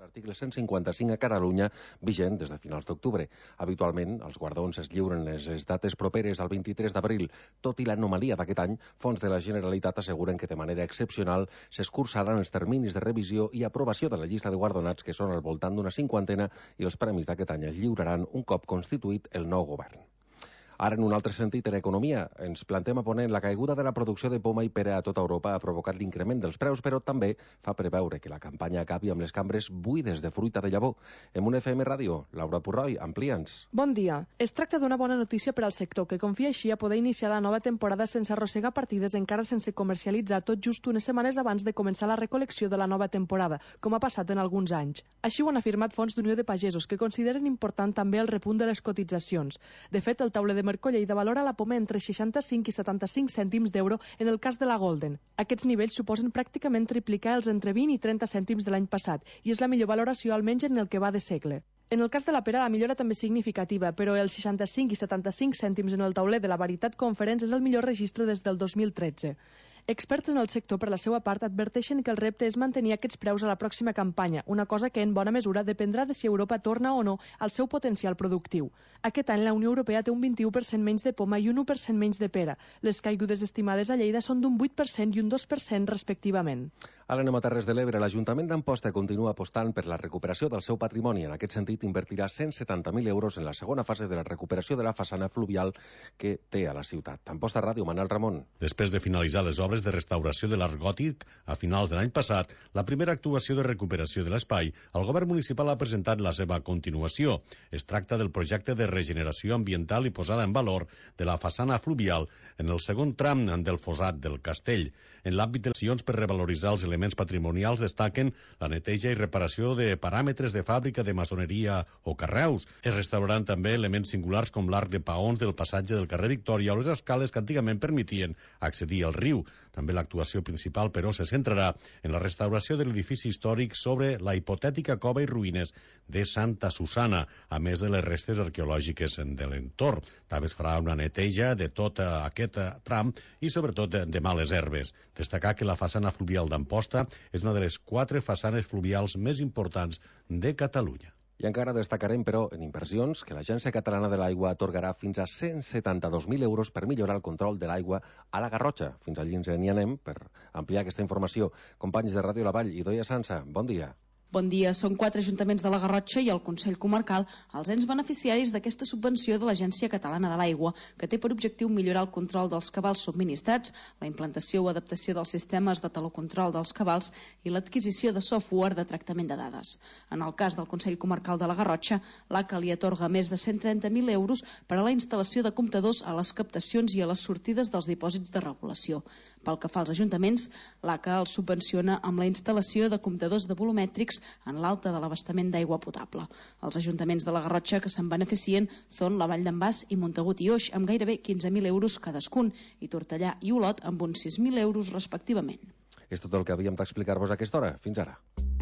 L'article 155 a Catalunya, vigent des de finals d'octubre. Habitualment, els guardons es lliuren les dates properes al 23 d'abril. Tot i l'anomalia d'aquest any, fons de la Generalitat asseguren que de manera excepcional s'escurçaran els terminis de revisió i aprovació de la llista de guardonats, que són al voltant d'una 50, i els premis d'aquest any es lliuraran un cop constituït el nou govern. Ara, en un altre sentit, en economia, ens plantem a Ponent. La caiguda de la producció de poma i pera a tota Europa ha provocat l'increment dels preus, però també fa preveure que la campanya acabi amb les cambres buides de fruita de llavor. En un FM Ràdio, Laura Purroi, amplia'ns. Bon dia. Es tracta d'una bona notícia per al sector, que confia així a poder iniciar la nova temporada sense arrossegar partides encara sense comercialitzar, tot just unes setmanes abans de començar la recolecció de la nova temporada, com ha passat en alguns anys. Així ho han afirmat fonts d'Unió de Pagesos, que consideren important també el repunt de les cotitzacions. De fet, el tauler de Mercolleda valora la poma entre 65 i 75 cèntims d'euro en el cas de la Golden. Aquests nivells suposen pràcticament triplicar els entre 20 i 30 cèntims de l'any passat, i és la millor valoració almenys en el que va de segle. En el cas de la pera, la millora també és significativa, però els 65 i 75 cèntims en el tauler de la Veritat Conference és el millor registre des del 2013. Experts en el sector, per la seva part, adverteixen que el repte és mantenir aquests preus a la pròxima campanya, una cosa que en bona mesura dependrà de si Europa torna o no al seu potencial productiu. Aquest any la Unió Europea té un 21% menys de poma i un 1% menys de pera. Les caigudes estimades a Lleida són d'un 8% i un 2% respectivament. Ara anem a Terres de l'Ebre. L'Ajuntament d'Amposta continua apostant per la recuperació del seu patrimoni. En aquest sentit, invertirà 170.000 euros en la segona fase de la recuperació de la façana fluvial que té a la ciutat. Amposta Ràdio, Manel Ramon. Després de finalitzar les obres de restauració de l'Arc Gòtic a finals de l'any passat, la primera actuació de recuperació de l'espai, el govern municipal ha presentat la seva continuació. Es tracta del projecte de regeneració ambiental i posada en valor de la façana fluvial en el segon tram del fossat del castell. En l'àmbit de accions per revaloritzar els elements patrimonials destaquen la neteja i reparació de paràmetres de fàbrica de maçoneria o carreus. Es restauraran també elements singulars com l'arc de paons del passatge del carrer Victòria o les escales que antigament permetien accedir al riu. També l'actuació principal, però, se centrarà en la restauració de l'edifici històric sobre la hipotètica cova i ruïnes de Santa Susana, a més de les restes arqueològiques de l'entorn. També es farà una neteja de tot aquest tram i, sobretot, de males herbes. Destacar que la façana fluvial d'Amposta és una de les 4 façanes fluvials més importants de Catalunya. I encara destacarem, però, en inversions, que l'Agència Catalana de l'Aigua atorgarà fins a 172.000 euros per millorar el control de l'aigua a la Garrotxa. Fins allí ens n'hi anem per ampliar aquesta informació. Companys de Ràdio La Vall, Idoia Sansa, bon dia. Bon dia. Són 4 ajuntaments de la Garrotxa i el Consell Comarcal els ens beneficiaris d'aquesta subvenció de l'Agència Catalana de l'Aigua, que té per objectiu millorar el control dels cabals subministrats, la implantació o adaptació dels sistemes de telecontrol dels cabals i l'adquisició de software de tractament de dades. En el cas del Consell Comarcal de la Garrotxa, l'ACA li atorga més de 130.000 euros per a la instal·lació de comptadors a les captacions i a les sortides dels dipòsits de regulació. Pel que fa als ajuntaments, l'ACA els subvenciona amb la instal·lació de comptadors de volumètrics en l'alta de l'abastament d'aigua potable. Els ajuntaments de la Garrotxa que se'n beneficien són la Vall d'en Bas i Montagut i Oix, amb gairebé 15.000 euros cadascun, i Tortellà i Olot amb uns 6.000 euros respectivament. És tot el que havíem d'explicar-vos a aquesta hora. Fins ara.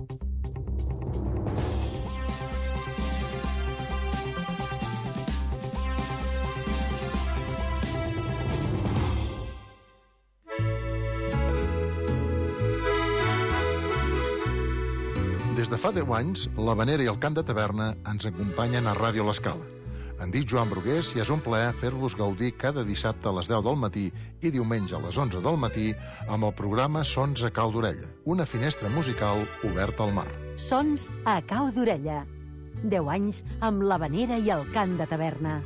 Des de fa 10 anys, l'Havanera i el Cant de Taverna ens acompanyen a Ràdio L'Escala. Em dic Joan Brugués i és un plaer fer-vos gaudir cada dissabte a les 10 del matí i diumenge a les 11 del matí amb el programa Sons a cau d'orella, una finestra musical oberta al mar. Sons a cau d'orella. 10 anys amb l'Havanera i el Cant de Taverna.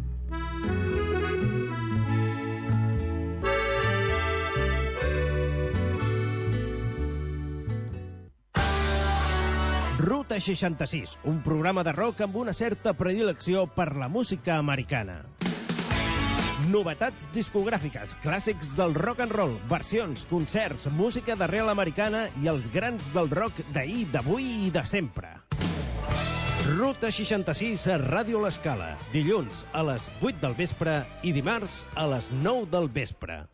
Ruta 66, un programa de rock amb una certa predilecció per la música americana. Novetats discogràfiques, clàssics del rock and roll, versions, concerts, música d'arrel americana i els grans del rock d'ahir, d'avui i de sempre. Ruta 66 a Ràdio L'Escala, dilluns a les 8 del vespre i dimarts a les 9 del vespre.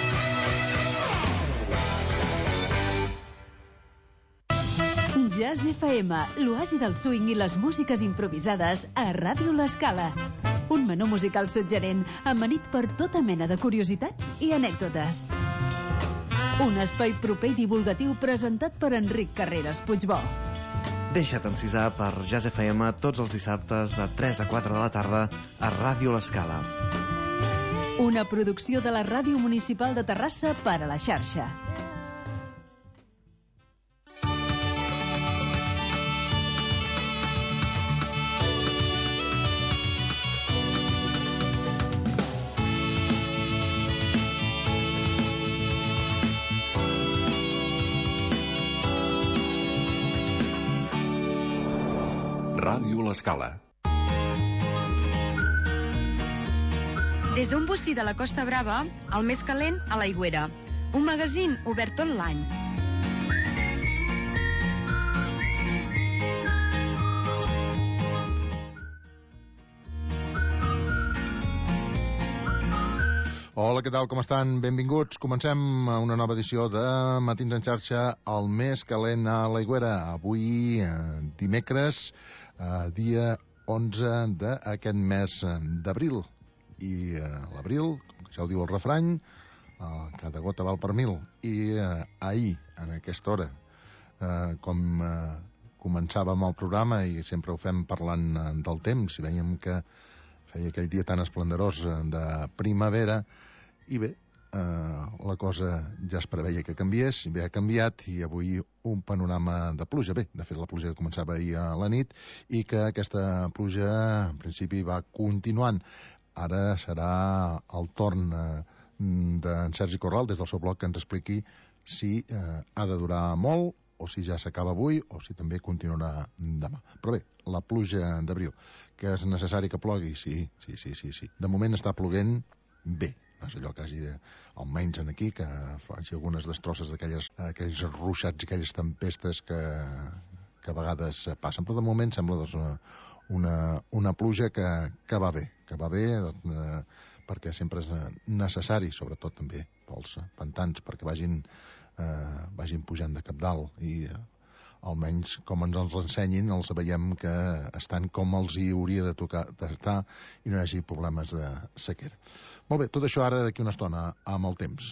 Jazz FM, l'oasi del swing i les músiques improvisades a Ràdio L'Escala. Un menú musical suggerent, amanit per tota mena de curiositats i anècdotes. Un espai proper i divulgatiu presentat per Enric Carreras Puigbó. Deixa't encisar per Jazz FM tots els dissabtes de 3 a 4 de la tarda a Ràdio L'Escala. Una producció de la Ràdio Municipal de Terrassa per a la xarxa. Ràdio L'Escala. Des d'un bocí de la Costa Brava, el més calent a l'Aigüera. Un magazín obert tot l'any. Hola, què tal, com estan? Benvinguts. Comencem una nova edició de Matins en xarxa, el més calent a l'Aigüera. Avui, dimecres, dia 11 d'aquest mes d'abril. I l'abril, com ja ho diu el refrany, cada gota val per 1000. I ahir, en aquesta hora, com començàvem el programa, i sempre ho fem parlant del temps, i veiem que feia aquell dia tan esplendorós de primavera, i bé, la cosa ja es preveia que canviés, i bé, ha canviat, i avui un panorama de pluja. Bé, de fet, la pluja començava ahir a la nit, i que aquesta pluja, en principi, va continuant. Ara serà el torn d'en Sergi Corral, des del seu blog, que ens expliqui si ha de durar molt, o si ja s'acaba avui, o si també continuarà demà. Però bé, la pluja d'abril, que és necessari que plogui, sí. De moment està ploguent bé. No és allò que hagi, almenys aquí, que faci algunes destrosses d'aquells ruixats i aquelles tempestes que a vegades passen. Però de moment sembla una pluja que va bé, perquè sempre és necessari, sobretot també pels pantans, perquè vagin pujant de cap dalt, i almenys com ens els ensenyin, els veiem que estan com els hi hauria de tocar d'estar i no hi hagi problemes de sequera. Molt bé, tot això ara d'aquí una estona amb el temps.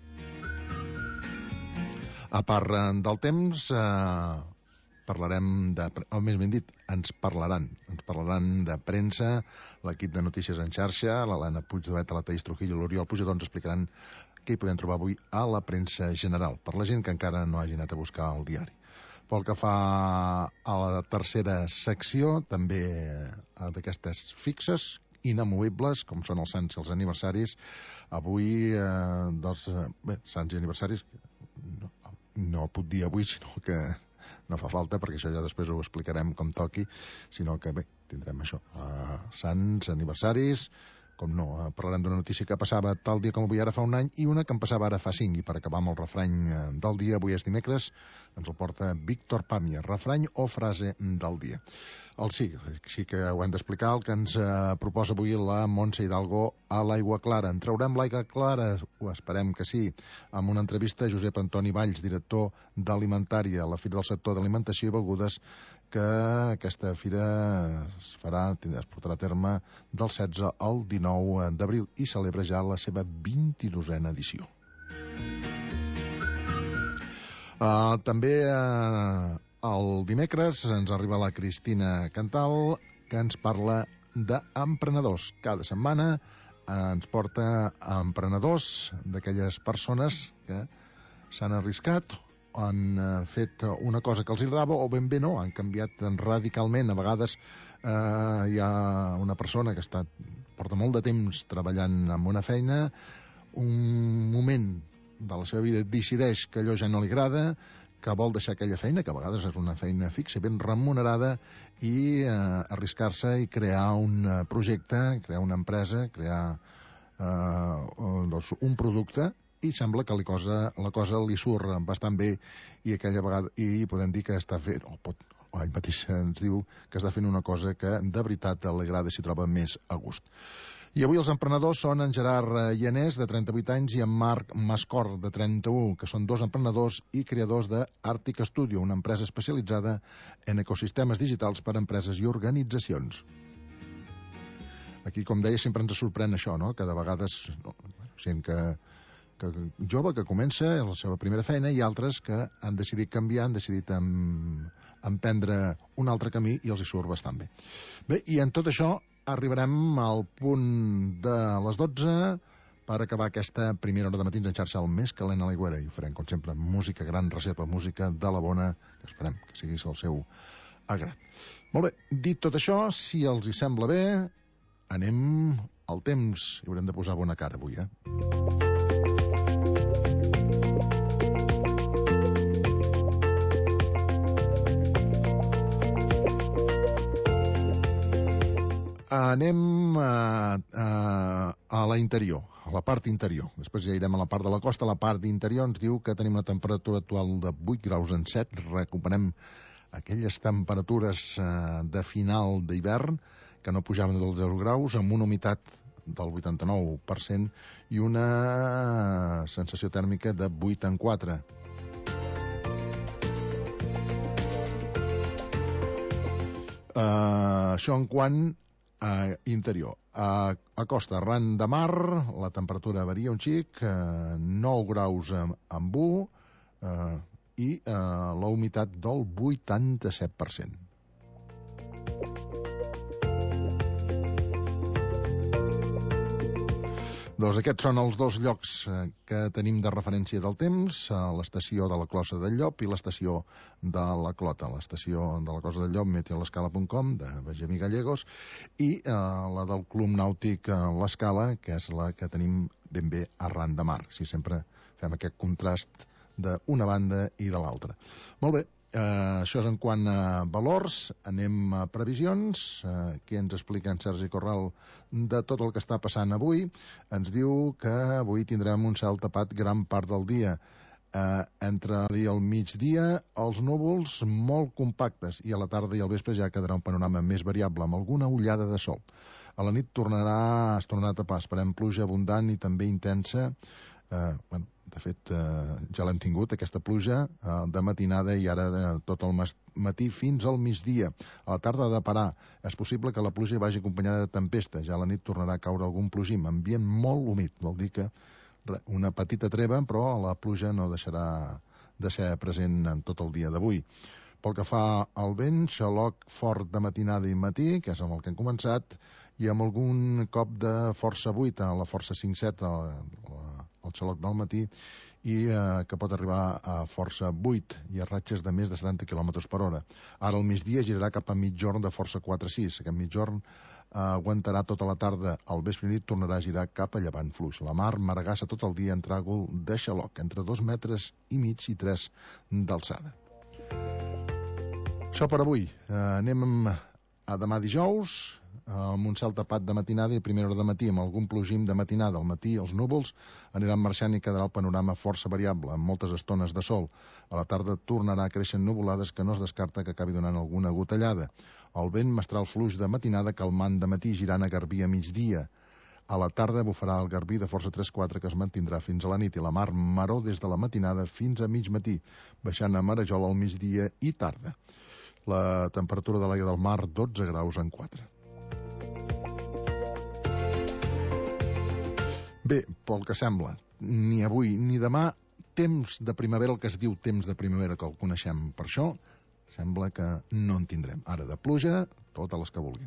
A part del temps, parlarem o més ben dit, ens parlaran de premsa, l'equip de Notícies en xarxa, l'Helena Puigdovet, la Taís Trujillo, l'Oriol Pujador, ens explicaran què hi podem trobar avui a la premsa general, per la gent que encara no hagi anat a buscar el diari. Pel que fa a la tercera secció, també d'aquestes fixes, inamovibles, com són els sants i els aniversaris. Avui, sants i aniversaris, no puc dir avui, sinó que no fa falta, perquè això ja després ho explicarem com toqui, sinó que bé, tindrem això, sants, aniversaris, com no, parlarem d'una notícia que passava tal dia com avui ara fa un any i una que em passava ara fa 5, i per acabar amb el refrany del dia, avui és dimecres, ens el porta Víctor Pàmia, refrany o frase del dia. Sí que ho hem d'explicar, el que ens proposa avui la Montse Hidalgo a l'Aigua Clara. En traurem l'Aigua Clara? Ho esperem que sí, amb una entrevista a Josep Antoni Valls, director d'Alimentària, la Fira del Sector d'Alimentació i Begudes, que aquesta fira es portarà a terme del 16 al 19 d'abril i celebra ja la seva 22a edició. També el dimecres ens arriba la Cristina Cantal, que ens parla d'emprenedors. Cada setmana ens porta emprenedors d'aquelles persones que s'han arriscat, han fet una cosa que els agradava o ben bé no, han canviat radicalment. A vegades hi ha una persona que porta molt de temps treballant en una feina, un moment de la seva vida decideix que allò ja no li agrada, que vol deixar aquella feina, que a vegades és una feina fixa, ben remunerada, i arriscar-se i crear un projecte, crear una empresa, crear un producte, i sembla que la cosa li surt bastant bé, i aquella vegada podem dir que està fent, ell mateix ens diu que està fent una cosa que de veritat li agrada i s'hi troba més a gust. I avui els emprenedors són en Gerard Llanés, de 38 anys, i en Marc Mascor, de 31, que són dos emprenedors i creadors d'Arctic Studio, una empresa especialitzada en ecosistemes digitals per a empreses i organitzacions. Aquí, com deia, sempre ens sorprèn això, no? Que de vegades gent que jove que comença la seva primera feina i altres que han decidit canviar, han decidit emprendre un altre camí i els hi surt bastant bé. Bé, i en tot això arribarem al punt de les 12 per acabar aquesta primera hora de matins en xarxa, el més calent a l'Aigüera, i ho farem, com sempre, música, gran reserva, música de la bona, que esperem que sigui el seu agrat. Molt bé, dit tot això, si els hi sembla bé, anem al temps. Hi haurem de posar bona cara avui, Anem a la interior, a la part interior. Després ja irem a la part de la costa. La part interior ens diu que tenim una temperatura actual de 8 graus en 7. Recuperem aquelles temperatures de final d'hivern que no pujaven dels 0 graus, amb una humitat del 89% i una sensació tèrmica de 8 en 4. Això en quant a interior. A costa, arran de mar, la temperatura varia un xic, 9 graus amb 1 i la humitat del 87%. Doncs aquests són els dos llocs que tenim de referència del temps, l'estació de la Closa del Llop i l'estació de la Clota. L'estació de la Closa del Llop, meteolescala.com, de Benjamí Gallegos, i la del Club Nàutic L'Escala, que és la que tenim ben bé arran de mar. Si sempre fem aquest contrast d'una banda i de l'altra. Molt bé. Això és en quant a valors. Anem a previsions. Què ens explica en Sergi Corral de tot el que està passant avui? Ens diu que avui tindrem un cel tapat gran part del dia. Entre el dia i el migdia, els núvols molt compactes, i a la tarda i al vespre ja quedarà un panorama més variable, amb alguna ullada de sol. A la nit es tornarà a tapar. Esperem pluja abundant i també intensa. De fet, ja l'hem tingut, aquesta pluja, de matinada i ara tot el matí fins al migdia. A la tarda ha de parar. És possible que la pluja vagi acompanyada de tempesta. Ja a la nit tornarà a caure algun plogim. Ambient molt humit. Vol dir que una petita treva, però la pluja no deixarà de ser present en tot el dia d'avui. Pel que fa al vent, xaloc fort de matinada i matí, que és amb el que hem començat, i amb algun cop de força 8, a la força 5-7, el xaloc del matí, i que pot arribar a força 8 i a ratxes de més de 70 km per hora. Ara al migdia girarà cap a mitjorn de força 4-6. Aquest mitjorn aguantarà tota la tarda. Al vespre nit tornarà a girar cap a llevant fluix. La mar maragassa tot el dia en tràgol de xaloc, entre 2,5 metres i 3 d'alçada. Això per avui. Anem a demà dijous, amb un cel tapat de matinada i primera hora de matí, amb algun plogim de matinada. Al matí els núvols aniran marxant i quedarà el panorama força variable, amb moltes estones de sol. A la tarda tornarà a créixer nuvolades que no es descarta que acabi donant alguna gotellada. El vent mestrà el fluix de matinada, calmant de matí, girant a garbí a migdia. A la tarda bufarà el garbí de força 3-4 que es mantindrà fins a la nit i la mar maró des de la matinada fins a mig matí, baixant a marejol al migdia i tarda. La temperatura de l'aigua del mar 12 graus en 4. Bé, pel que sembla, ni avui ni demà, temps de primavera, el que es diu temps de primavera, que el coneixem per això, sembla que no en tindrem. Ara de pluja, totes les que vulguin.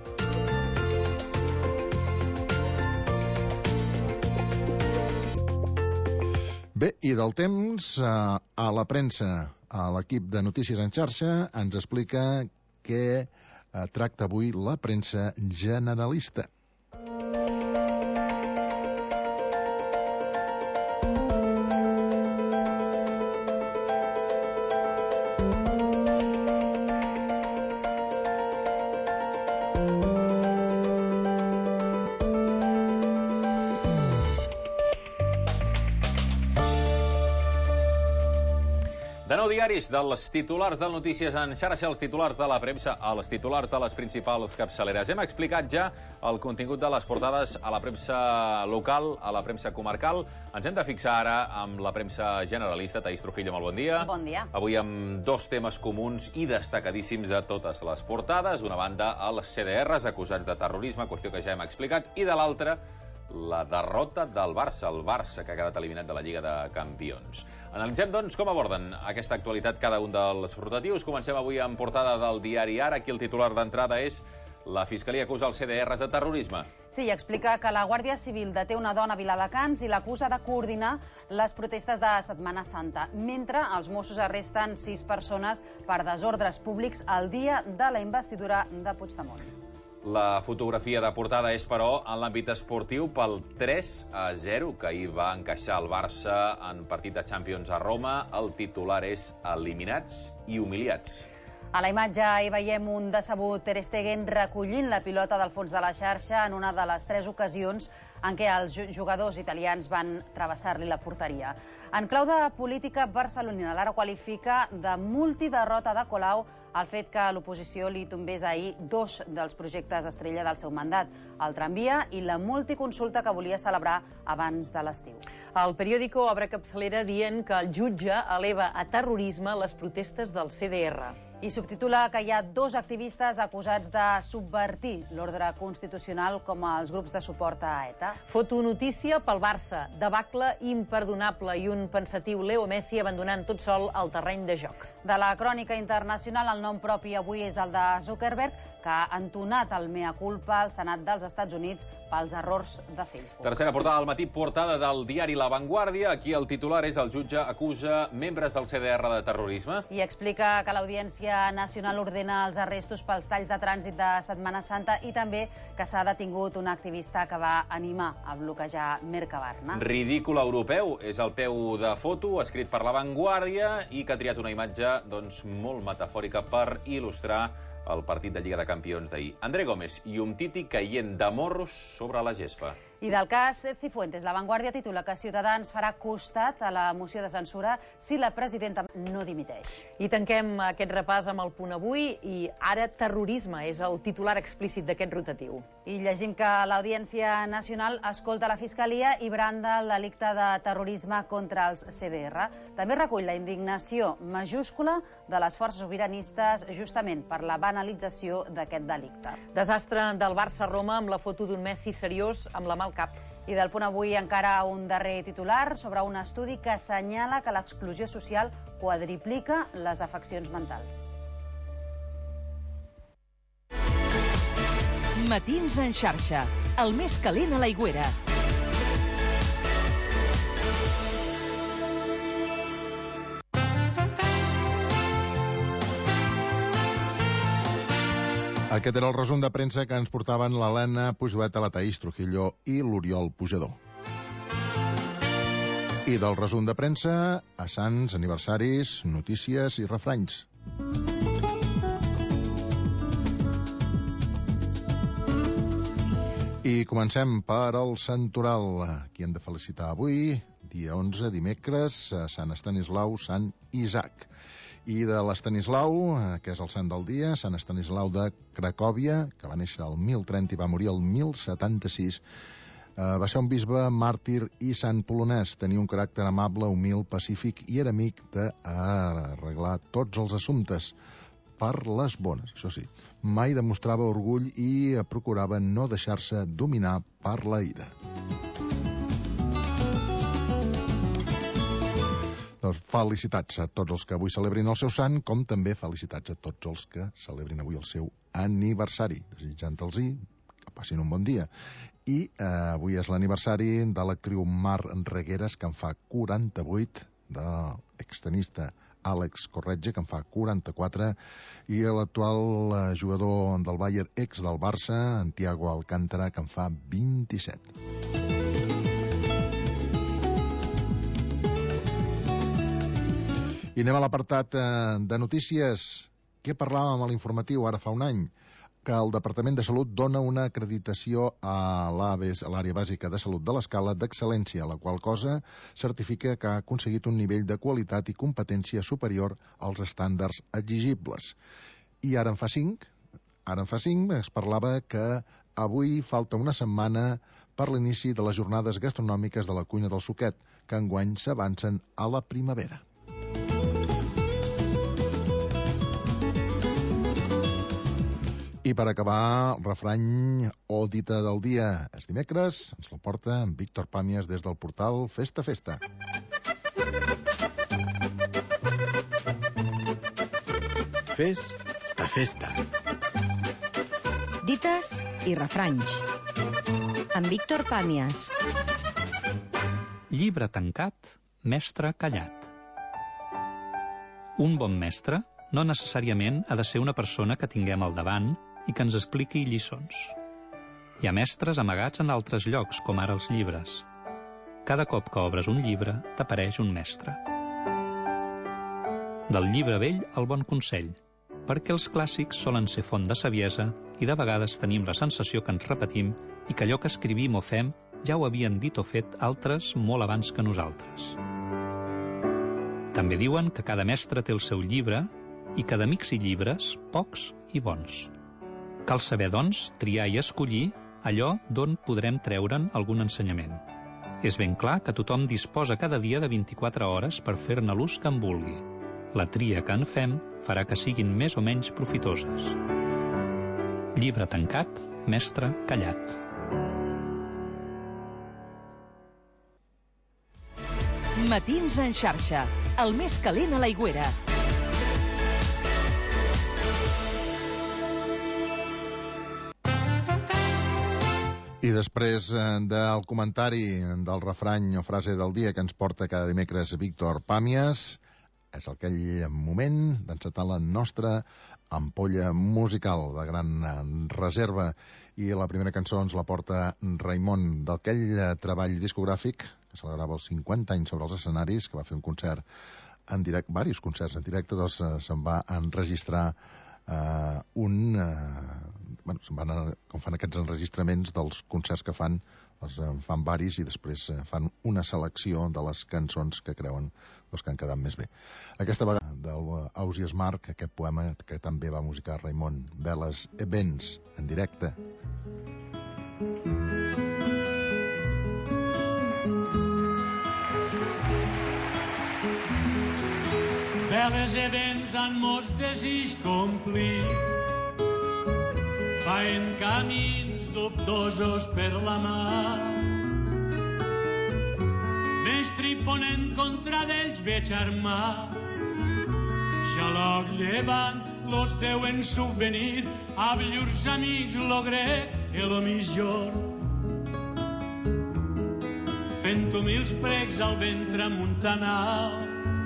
Bé, i del temps, a la premsa, a l'equip de Notícies en xarxa, ens explica què tracta avui la premsa generalista. Dels titulars del Notícies en xarxa, els titulars de la premsa, els titulars de les principals capçaleres. Hem explicat ja el contingut de les portades a la premsa local, a la premsa comarcal. Ens hem de fixar ara amb la premsa generalista. Taís Trujillo, molt bon dia. Bon dia. Avui amb dos temes comuns i destacadíssims a totes les portades. D'una banda, els CDRs acusats de terrorisme, qüestió que ja hem explicat, i de l'altra, la derrota del Barça, el Barça que ha quedat eliminat de la Lliga de Campions. Analitzem, doncs, com aborden aquesta actualitat cada un dels rotatius. Comencem avui amb portada del diari Ara. Aquí el titular d'entrada és: la Fiscalia acusa els CDRs de terrorisme. Sí, explica que la Guàrdia Civil deté una dona a Viladecans i l'acusa de coordinar les protestes de Setmana Santa, mentre els Mossos arresten 6 persones per desordres públics el dia de la investidura de Puigdemont. La fotografia de portada és, però, en l'àmbit esportiu pel 3-0 que ahir va encaixar el Barça en partit de Champions a Roma. El titular és: eliminats i humiliats. A la imatge hi veiem un decebut Ter Stegen recollint la pilota del fons de la xarxa en una de les 3 ocasions en què els jugadors italians van travessar-li la porteria. En clau de política barcelonina, l'Ara qualifica de multiderrota de Colau el fet que l'oposició li tombés ahir 2 dels projectes estrella del seu mandat, el tramvia i la multiconsulta que volia celebrar abans de l'estiu. El periòdico obre capçalera dient que el jutge eleva a terrorisme les protestes del CDR. I subtitula que hi ha 2 activistes acusats de subvertir l'ordre constitucional com els grups de suport a ETA. Fotonotícia pel Barça, debacle imperdonable i un pensatiu Leo Messi abandonant tot sol el terreny de joc. De la crònica internacional, el nom propi avui és el de Zuckerberg, que ha entonat el mea culpa al Senat dels Estats Units pels errors de Facebook. Tercera portada del matí, portada del diari La Vanguardia. Aquí el titular és: el jutge acusa membres del CDR de terrorisme. I explica que l'Audiència Nacional ordena els arrestos pels talls de trànsit de Setmana Santa i també que s'ha detingut un activista que va animar a bloquejar Mercabarna. Ridícul europeu és el peu de foto escrit per La Vanguardia i que ha triat una imatge molt metafòrica per il·lustrar el partit de Lliga de Campions d'ahir. André Gómez i Umtiti caient de morros sobre la gespa. I del cas Cifuentes, La Vanguardia titula que Ciutadans farà costat a la moció de censura si la presidenta no dimiteix. I tanquem aquest repàs amb el punt avui i ara terrorisme és el titular explícit d'aquest rotatiu. I llegim que l'Audiència Nacional escolta la Fiscalia i branda el delicte de terrorisme contra els CDR. També recull la indignació majúscula de les forces sobiranistes justament per la banalització d'aquest delicte. Desastre del Barça-Roma amb la foto d'un Messi seriós amb la mà al cap. I del punt avui encara un darrer titular sobre un estudi que assenyala que l'exclusió social quadriplica les afeccions mentals. Matins en xarxa, el més calent a l'Aigüera. Aquest era el resum de premsa que ens portaven l'Helena Pujolet, la Taís Trujillo i l'Oriol Pujador. I del resum de premsa a sants, aniversaris, notícies i refranys. I comencem per el Santoral. Qui hem de felicitar avui? Dia 11, dimecres, Sant Estanislau, Sant Isaac. I de l'Estanislau, que és el sant del dia, Sant Estanislau de Cracòvia, que va néixer el 1030 i va morir el 1076, va ser un bisbe màrtir i sant polonès. Tenia un caràcter amable, humil, pacífic i era amic d'arreglar tots els assumptes per les bones, això sí. Mai demostrava orgull i procurava no deixar-se dominar per la ira. Doncs felicitats a tots els que avui celebrin el seu sant, com també felicitats a tots els que celebrin avui el seu aniversari, desitjant-los que passin un bon dia. I avui és l'aniversari de l'actriu Mar Regueras, que en fa 48, de l'extenista Àlex Corretja, que en fa 44, i l'actual jugador del Bayern, ex del Barça, en Thiago Alcántara, que en fa 27. I anem a l'apartat de notícies. Què parlàvem a l'informatiu ara fa un any? Que el Departament de Salut dona una acreditació a l'àrea bàsica de salut de l'Escala d'excel·lència, la qual cosa certifica que ha aconseguit un nivell de qualitat i competència superior als estàndards exigibles. I ara en fa 5, es parlava que avui falta una setmana per l'inici de les jornades gastronòmiques de la cuina del Suquet, que enguany s'avancen a la primavera. I per acabar, el refrany o dita del dia és dimecres, ens la porta en Víctor Pàmies des del portal Festa Festa. Fes a festa. Dites i refranys. Amb Víctor Pàmies. Llibre tancat, mestre callat. Un bon mestre no necessàriament ha de ser una persona que tinguem al davant i que ens expliqui lliçons. Hi ha mestres amagats en altres llocs, com ara els llibres. Cada cop que obres un llibre, t'apareix un mestre. Del llibre vell, el bon consell, perquè els clàssics solen ser font de saviesa i de vegades tenim la sensació que ens repetim i que allò que escrivim o fem ja ho havien dit o fet altres molt abans que nosaltres. També diuen que cada mestre té el seu llibre i que d'amics i llibres, pocs i bons. Cal saber, doncs, triar i escollir allò d'on podrem treure'n algun ensenyament. És ben clar que tothom disposa cada dia de 24 hores per fer-ne l'ús que en vulgui. La tria que en fem farà que siguin més o menys profitoses. Llibre tancat, mestre callat. Matins en xarxa, el més calent a l'Aigüera. I després del comentari del refrany o frase del dia que ens porta cada dimecres Víctor Pàmies, és aquell moment d'encetar la nostra ampolla musical de gran reserva. I la primera cançó ens la porta Raimon, d'aquell treball discogràfic que celebrava els 50 anys sobre els escenaris, que va fer un concert en directe, diversos concerts en directe, doncs se'n va enregistrar se'n van, com fan aquests enregistraments dels concerts que fan, fan varis i després fan una selecció de les cançons que creuen que han quedat més bé. Aquesta vegada d'Ausias Marc, aquest poema que també va musicar Raimon, Veles e Vents, en directe. Veles e vents han mos desig complir, faen camins dubtosos per la mar. Mestre i ponent contra d'ells veig armar, xaloc llevant los deuen subvenir, amb llurs amics lo grec i lo millor. Fent humils pregs al ventre muntanal,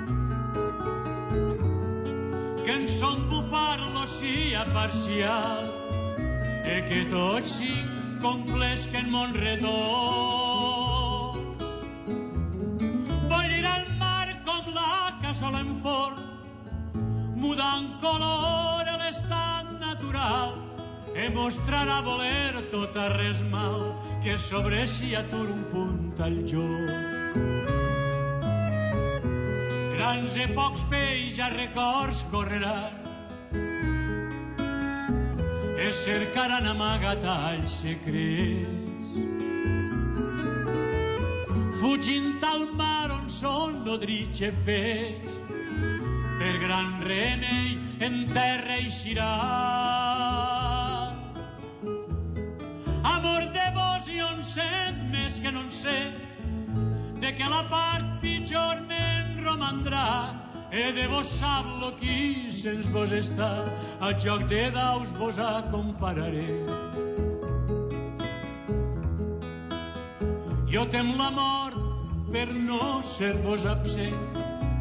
que en son bufar l'ocia parcial, e que tots cinc complesquen mon retorn. Vull ir al mar com la cassola en forn, mudant color a l'estat natural, e mostrar a voler tot a res mal, que sobre si atur un punt al joc. Grans e pocs peix a records correran, e cercaran amagatalls secrets, fugint al mar on són nodritge fets, per gran remei en terra eixiran. Amor de vos i on sent més que no en sent, de que la part pitjor me'n romandrà, e de vos sap lo qui sens vos està, al joc de daus vos acompararé. Jo tem la mort per no ser vos absent,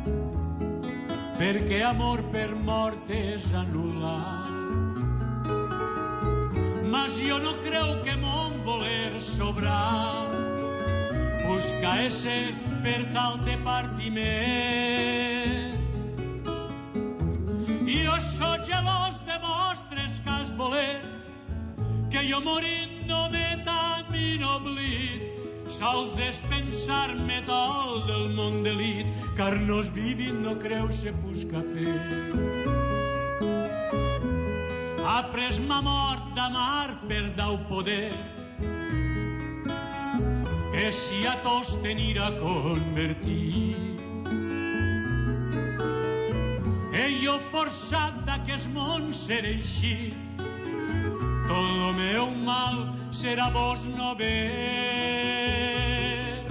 perquè amor per mort és anul·lar. Mas jo no creu que mon voler sobrar, buscar ésser per tal de partiment. Jo sóc gelós de vostres cas voler, que jo morint no m'he tan inoblit, sols és pensar-me tal del món d'elit, car nos vivint no creu se busca fer. Ha pres ma mort d'amar per dau poder, e si a tos tenir a convertir. E jo forçat d'aquest món ser eixit, todo meu mal será vos no ver.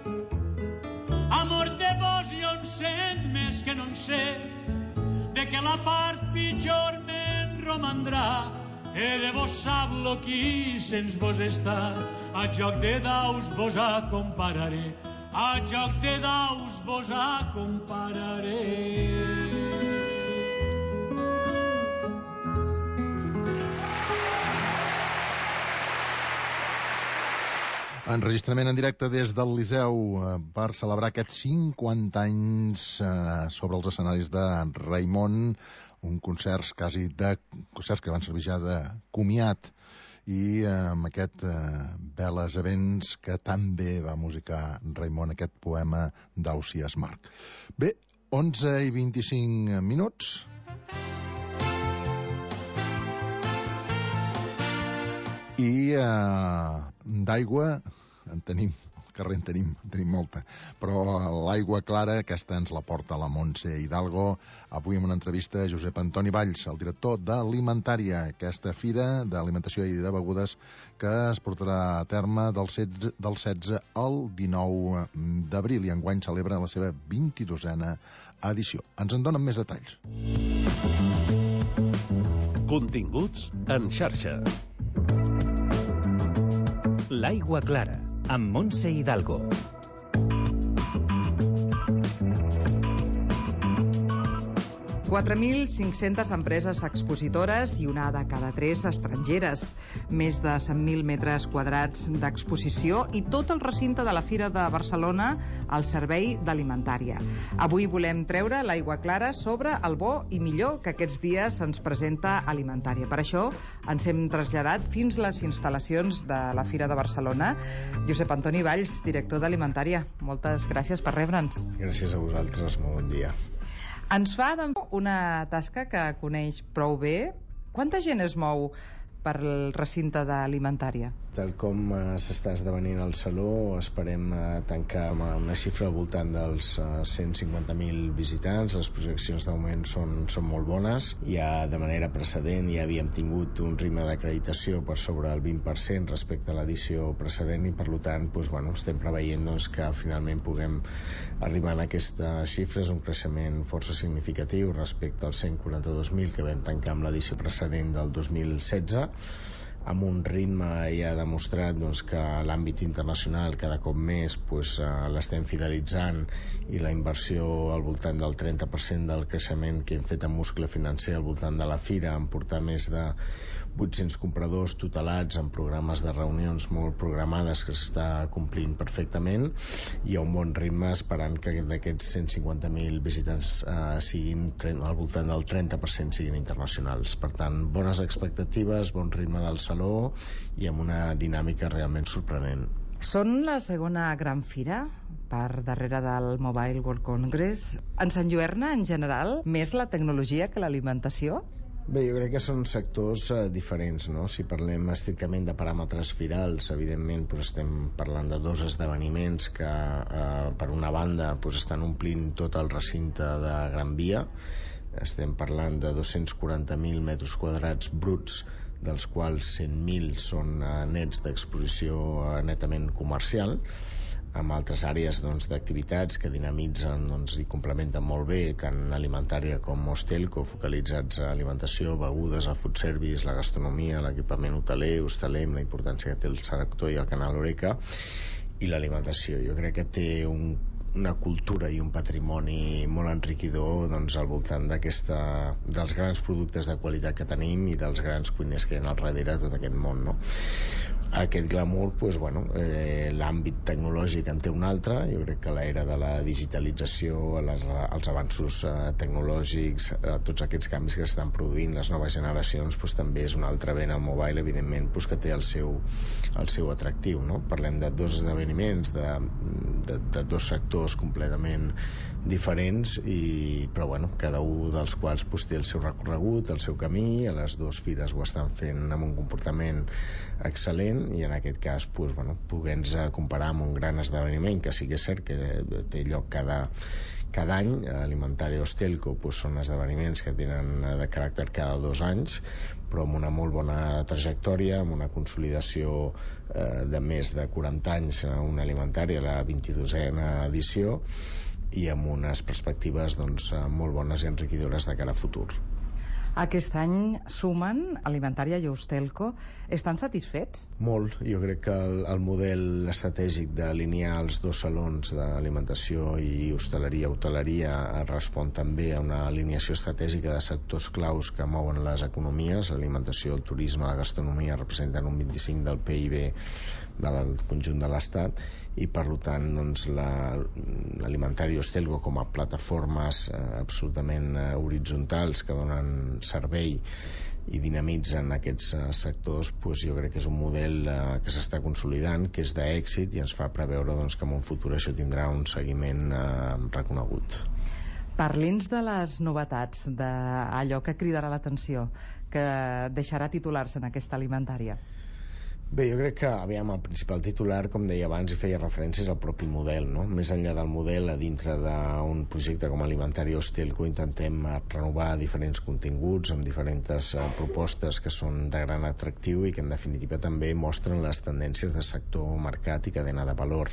Amor de vos jo en sent més que no en sé, de que la part pitjor me'n romandrà. De vos sap lo qui sens vos està, a joc de daus vos acompararé, a joc de daus vos acompararé. Enregistrament en directe des del Liceu per celebrar aquests 50 anys sobre els escenaris de Raimon, un concerts que van servir ja de comiat i amb aquest Veles Events que tan bé va musicar Raimon, aquest poema d'Ausiàs Marc. Bé, 11:25 minuts. I d'aigua en tenim, al carrer en tenim molta, però l'aigua clara, aquesta ens la porta la Montse Hidalgo. Avui amb una entrevista a Josep Antoni Valls, el director d'Alimentària, aquesta fira d'alimentació i de begudes que es portarà a terme del 16 al 19 d'abril i enguany celebra la seva 22a edició. Ens en donen més detalls. Continguts en xarxa. L'aigua clara, amb Montse Hidalgo. 4.500 empreses expositores i una de cada 3 estrangeres. Més de 100.000 metres quadrats d'exposició i tot el recinte de la Fira de Barcelona al servei d'Alimentària. Avui volem treure l'aigua clara sobre el bo i millor que aquests dies ens presenta Alimentària. Per això ens hem traslladat fins les instal·lacions de la Fira de Barcelona. Josep Antoni Valls, director d'Alimentària, moltes gràcies per rebre'ns. Gràcies a vosaltres, molt bon dia. Ens fa una tasca que coneix prou bé. Quanta gent es mou per el recinte d'Alimentària? Tal com s'està esdevenint el saló, esperem tancar amb una xifra al voltant dels 150.000 visitants. Les projeccions d'augment són molt bones. Ja de manera precedent ja havíem tingut un ritme d'acreditació per sobre el 20% respecte a l'edició precedent i per tant estem preveient que finalment puguem arribar a aquesta xifra. És un creixement força significatiu respecte als 142.000 que vam tancar amb l'edició precedent del 2016, amb un ritme ja demostrat que l'àmbit internacional cada cop més l'estem fidelitzant i la inversió al voltant del 30% del creixement que hem fet en muscle financer al voltant de la fira, en portar més de 800 compradors tutelats en programes de reunions molt programades que s'està complint perfectament i a un bon ritme esperant que d'aquests 150.000 visitants siguin al voltant del 30% siguin internacionals. Per tant, bones expectatives, bon ritme del saló i amb una dinàmica realment sorprenent. Són la segona gran fira per darrere del Mobile World Congress. Ens enlluerna en general més la tecnologia que l'alimentació? Bé, jo crec que són sectors diferents, no? Si parlem estrictament de paràmetres firals, evidentment estem parlant de dos esdeveniments que per una banda estan omplint tot el recinte de Gran Via. Estem parlant de 240.000 metres quadrats bruts, dels quals 100.000 són nets d'exposició netament comercial, amb altres àrees d'activitats que dinamitzen i complementen molt bé tant Alimentària com Hostelco, focalitzats a alimentació, begudes, a food service, la gastronomia, l'equipament hoteler, amb la importància que té el sector i el canal Horeca, i l'alimentació. Jo crec que té una cultura i un patrimoni molt enriquidor al voltant dels grans productes de qualitat que tenim i dels grans cuiners que hi ha al darrere de tot aquest món, no? Aquest glamour, l'àmbit tecnològic en té un altre. Jo crec que l'era de la digitalització, els avanços tecnològics, tots aquests canvis que s'estan produint, les noves generacions, també és un altre vent al mobile, evidentment, que té el seu atractiu, no? Parlem de dos esdeveniments, de dos sectors completament diferents, però cada un dels quals té el seu recorregut, el seu camí. A les dues fires ho estan fent amb un comportament excel·lent i en aquest cas poder-nos comparar amb un gran esdeveniment que sí que és cert que té lloc cada any. Alimentària i Hostelco són esdeveniments que tenen de caràcter cada 2 anys, però amb una molt bona trajectòria, amb una consolidació de més de 40 anys, una alimentària, la 22a edició, i amb unes perspectives molt bones i enriquidores de cara a futur. Aquest any sumen Alimentària i Eustelco. Estan satisfets? Molt. Jo crec que el model estratègic d'alinear els dos salons d'alimentació i hostaleria respon també a una alineació estratègica de sectors claus que mouen les economies. L'alimentació, el turisme, la gastronomia representen un 25% del PIB del conjunt de l'Estat, i per tant l'Alimentària i Eustelco com a plataformes absolutament horitzontals que donen servei i dinamitzen aquests sectors, jo crec que és un model que s'està consolidant, que és d'èxit, i ens fa preveure que en un futur això tindrà un seguiment reconegut. Parli'ns de les novetats, d'allò que cridarà l'atenció, que deixarà titulars en aquesta alimentària. Bé, jo crec que, el principal titular, com deia abans, i feia referències al propi model, no? Més enllà del model, a dintre d'un projecte com Alimentària Eustelco, intentem renovar diferents continguts amb diferents propostes que són de gran atractiu i que, en definitiva, també mostren les tendències de sector, mercat i cadena de valor.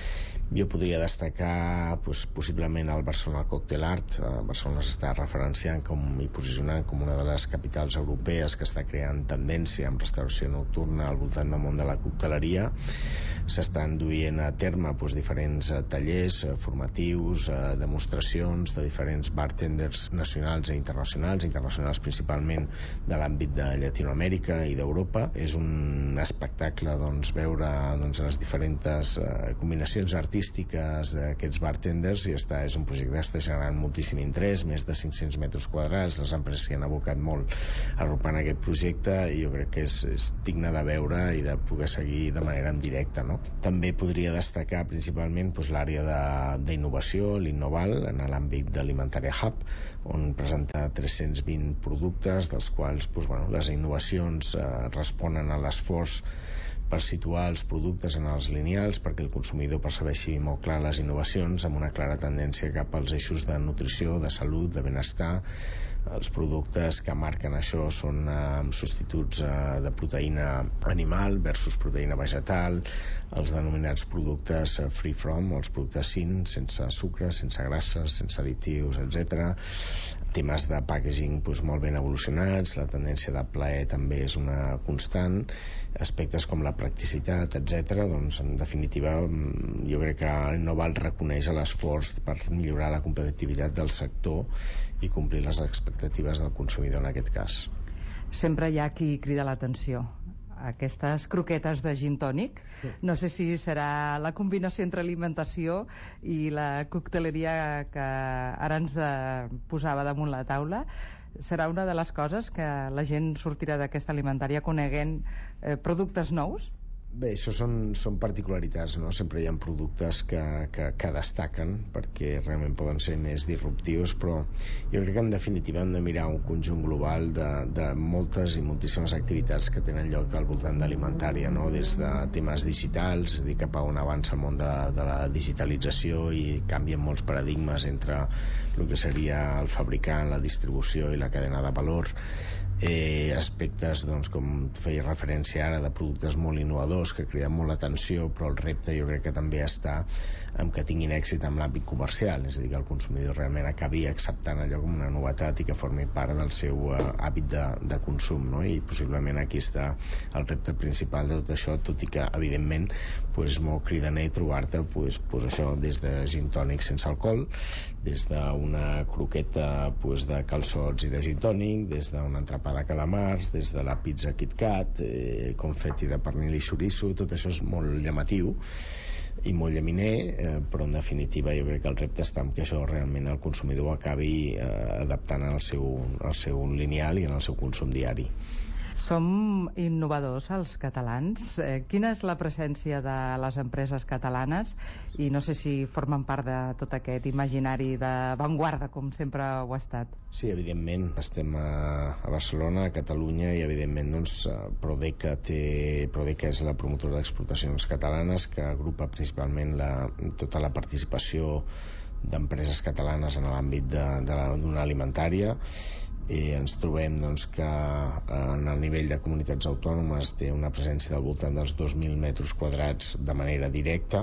Jo podria destacar possiblement el Barcelona Cocktail Art. Barcelona s'està referenciant i posicionant com una de les capitals europees que està creant tendència en restauració nocturna al voltant del món de la cocteleria. S'estan duient a terme diferents tallers formatius, demostracions de diferents bartenders nacionals i internacionals principalment de l'àmbit de Llatinoamèrica i d'Europa. És un espectacle veure les diferents combinacions artístiques d'aquests bartenders, i és un projecte que està generant moltíssim interès, més de 500 metres quadrats. Les empreses s'hi han abocat molt arropant aquest projecte, i jo crec que és digne de veure i de poder seguir de manera en directe, no? També podria destacar principalment l'àrea d'innovació, l'Innoval, en l'àmbit d'Alimentària Hub, on presenta 320 productes, dels quals les innovacions responen a l'esforç per situar els productes en els lineals perquè el consumidor percebeixi molt clar les innovacions, amb una clara tendència cap als eixos de nutrició, de salut, de benestar. Els productes que marquen això són substituts de proteïna animal versus proteïna vegetal, els denominats productes free from, els productes sin, sense sucre, sense grasses, sense additius, etc. Temes de packaging molt ben evolucionats, la tendència de plaer també és una constant, aspectes com la practicitat, etc. En definitiva, jo crec que Innoval reconeix l'esforç per millorar la competitivitat del sector i complir les expectatives del consumidor en aquest cas. Sempre hi ha qui crida l'atenció. Aquestes croquetes de gin tònic, no sé si serà la combinació entre alimentació i la cocteleria que ara ens posava damunt la taula. Serà una de les coses que la gent sortirà d'aquesta alimentària coneguent productes nous? Bé, això són particularitats, no? Sempre hi ha productes que destaquen perquè realment poden ser més disruptius, però jo crec que en definitiva hem de mirar un conjunt global de moltes i moltíssimes activitats que tenen lloc al voltant d'alimentària, no? Des de temes digitals, cap a on avança el món de la digitalització i canvien molts paradigmes entre el que seria el fabricant, la distribució i la cadena de valor. Aspectes com feia referència ara de productes molt innovadors que criden molt l'atenció, però el repte jo crec que també està en que tinguin èxit en l'àmbit comercial, és a dir, que el consumidor realment acabi acceptant allò com una novetat i que formi part del seu hàbit de consum, no? I possiblement aquí està el repte principal de tot això, tot i que evidentment és molt cridaner trobar-te això, des de gin tònic sense alcohol, des d'una croqueta de calçots i de gin tònic, des d'un entrepà de calamars, des de la pizza Kit Kat, confeti de pernil i xoriço. Tot això és molt llamatiu i molt llaminer, però en definitiva jo crec que el repte està en que això realment el consumidor acabi adaptant al seu lineal i en el seu consum diari. Som innovadors els catalans. Quina és la presència de les empreses catalanes? I no sé si formen part de tot aquest imaginari d'avantguarda, com sempre ho ha estat. Sí, evidentment. Estem a Barcelona, a Catalunya, i evidentment Prodeca és la promotora d'exportacions catalanes, que agrupa principalment tota la participació d'empreses catalanes en l'àmbit d'una alimentària. Ens trobem que en el nivell de comunitats autònomes té una presència del voltant dels 2.000 metres quadrats de manera directa,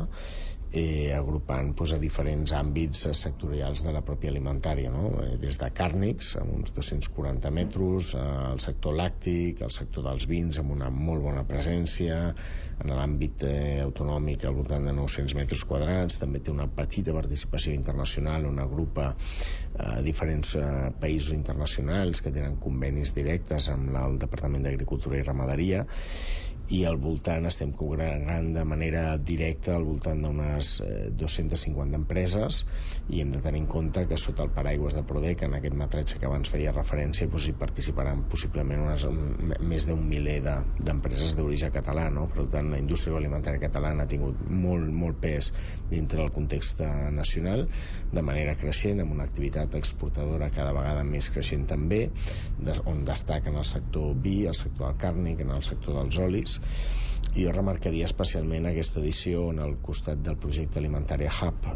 agrupant a diferents àmbits sectorials de la pròpia alimentària, no? Des de càrnics, amb uns 240 metres, el sector làctic, el sector dels vins, amb una molt bona presència, en l'àmbit autonòmic al voltant de 900 metres quadrats. També té una petita participació internacional on agrupa diferents països internacionals que tenen convenis directes amb el Departament d'Agricultura i Ramaderia, i al voltant estem cobrant de manera directa al voltant d'unes 250 empreses, i hem de tenir en compte que sota el paraigües de Prodec, en aquest metratge que abans feia referència, hi participaran possiblement més d'un miler d'empreses d'origen català, no? Per tant, la indústria alimentària catalana ha tingut molt pes dintre del context nacional, de manera creixent, amb una activitat exportadora cada vegada més creixent també, on destaquen el sector vi, el sector del càrnic, en el sector dels olis. I jo remarcaria especialment aquesta edició on al costat del projecte Alimentària Hub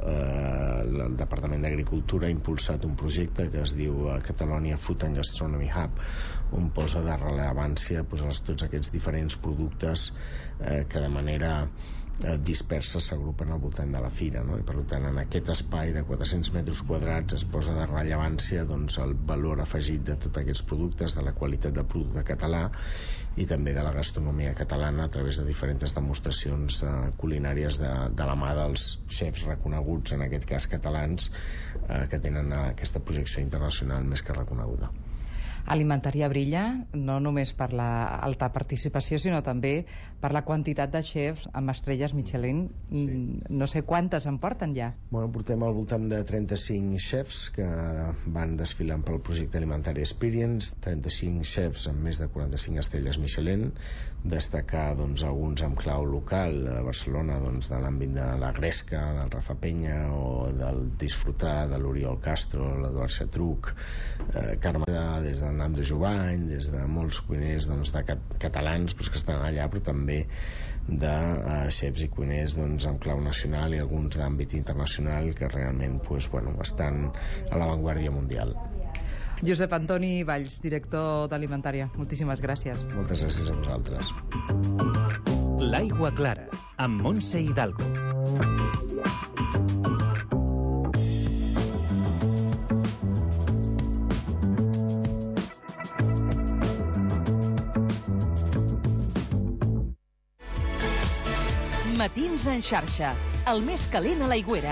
el Departament d'Agricultura ha impulsat un projecte que es diu Catalonia Food and Gastronomy Hub, on posa de rellevància tots aquests diferents productes que de manera disperses s'agrupen al voltant de la fira, no? I per tant en aquest espai de 400 metres quadrats es posa de rellevància el valor afegit de tots aquests productes, de la qualitat del producte català i també de la gastronomia catalana a través de diferents demostracions culinàries de la mà dels xefs reconeguts, en aquest cas catalans, que tenen aquesta projecció internacional més que reconeguda. Alimentària brilla no només per l'alta participació, sinó també per la quantitat de xefs amb estrelles Michelin. No sé quantes en porten ja. Portem al voltant de 35 xefs que van desfilant pel projecte Alimentària Experience, 35 xefs amb més de 45 estrelles Michelin, destacar alguns amb clau local a Barcelona, de l'àmbit de la Gresca, del Rafa Penya, o del Disfrutar, de l'Oriol Castro, l'Eduard Xatruc, Carme des del Nam de Jovany, des de molts cuiners catalans que estan allà, però també de xefs i cuiners amb clau nacional i alguns d'àmbit internacional que realment estan a l'avantguàrdia mundial. Josep Antoni Valls, director d'Alimentària, moltíssimes gràcies. Moltes gràcies a vosaltres. L'Aigua Clara, amb Montse Hidalgo. Matins en xarxa, el més calent a l'Aigüera.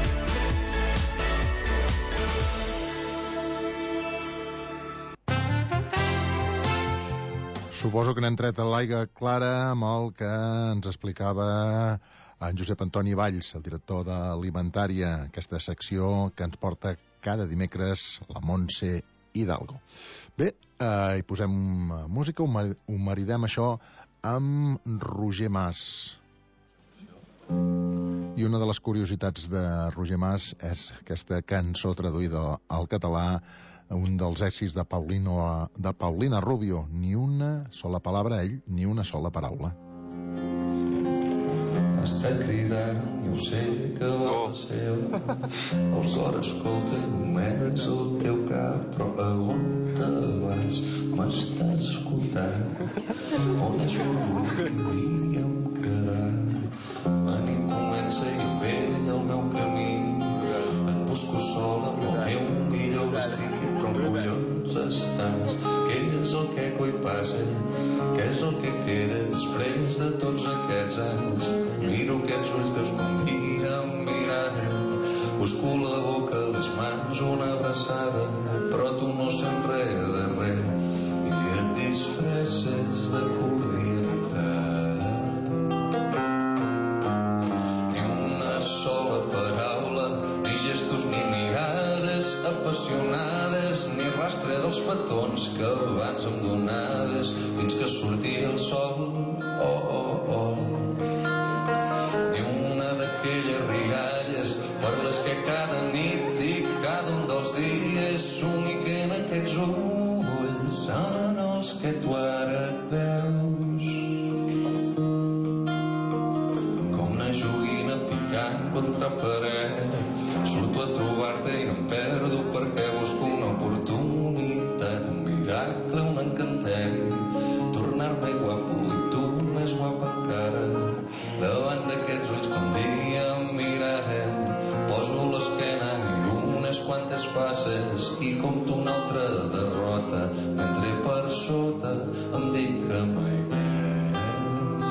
Suposo que n'hem tret a l'Aigua Clara amb el que ens explicava en Josep Antoni Valls, el director d'Alimentària, aquesta secció que ens porta cada dimecres la Montse Hidalgo. Bé, hi posem música, ho maridem això amb Roger Mas. I una de les curiositats de Roger Mas és aquesta cançó traduïda al català, un dels èxits de Paulina Rubio. Ni una sola palabra, ell, ni una sola paraula. Està cridant, i ho sé que vol la seva. El cor escolta només el teu cap, però aguanta vas, m'estàs escoltant. On és l'orgull que havíem quedat? La nit comença i em ve el meu camí. Et busco sol amb el meu millor vestit, però collons estàs. Què és el que coi passa? Què és el que queda després de tots aquests anys? Miro aquests ulls teus com dia em miraren. Busco la boca, les mans, una abraçada, però tu no sents res de res i et disfresses de cordialitat. Ni una sola paraula, ni gestos ni mirades apassionades, ni rastre dels petons que abans em donaves fins que sortia el sol. Oh, oh, oh. Ni una d'aquelles rialles per les que cada nit i cada un dels dies s'uniquen aquests ulls en els que tu ara et veus. Com una joguina picant contra paret, Surto a trobar-te i no em perdo perquè busco una oportunitat, un miracle, un encanteri, tornar-me guapo i tu més guapa encara. Davant d'aquests ulls com dia em mirarem, poso l'esquena i unes quantes passes i compto una altra derrota, mentre per sota em dic que mai més.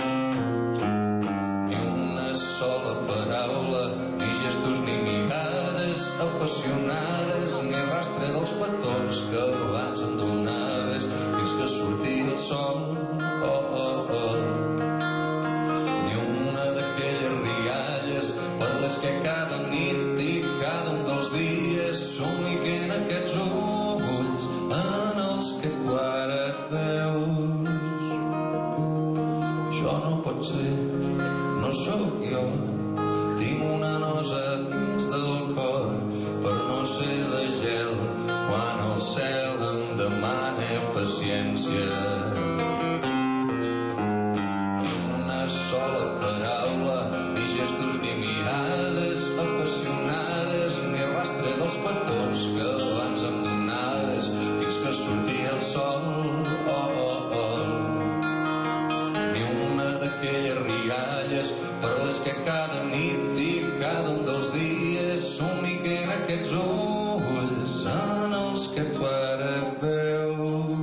Ni una sola paraula, ni gestos ni mirades apassionades, ni rastre dels petons que abans em donaves fins que sortia el sol. Ni una d'aquelles rialles per les que cada nit i cada un dels dies somiquen aquests ulls en els que tu ara et veus. Això no pot ser, no sóc jo. Tinc una nosa dins del cor per no ser de gel quan el cel em demana paciència. Ni una sola paraula, ni gestos ni mirades apassionades, ni rastre dels petons que abans em donaves fins que sortia el sol. Ni una d'aquelles rialles per les que cada nit i cada un dels dies somiquen aquests ulls en els que tu ara veus.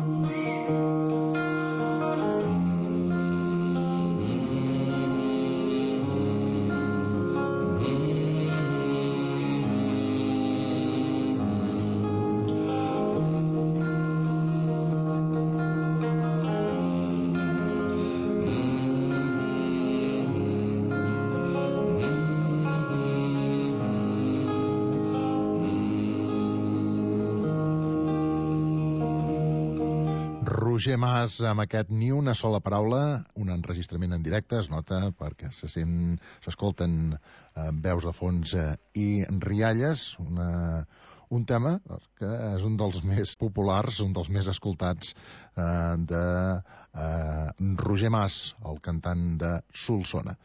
Roger Mas amb aquest Ni una sola paraula, un enregistrament en directe, es nota perquè s'escolten veus de fons i rialles, un tema que és un dels més populars, un dels més escoltats de Roger Mas, el cantant de Solsona.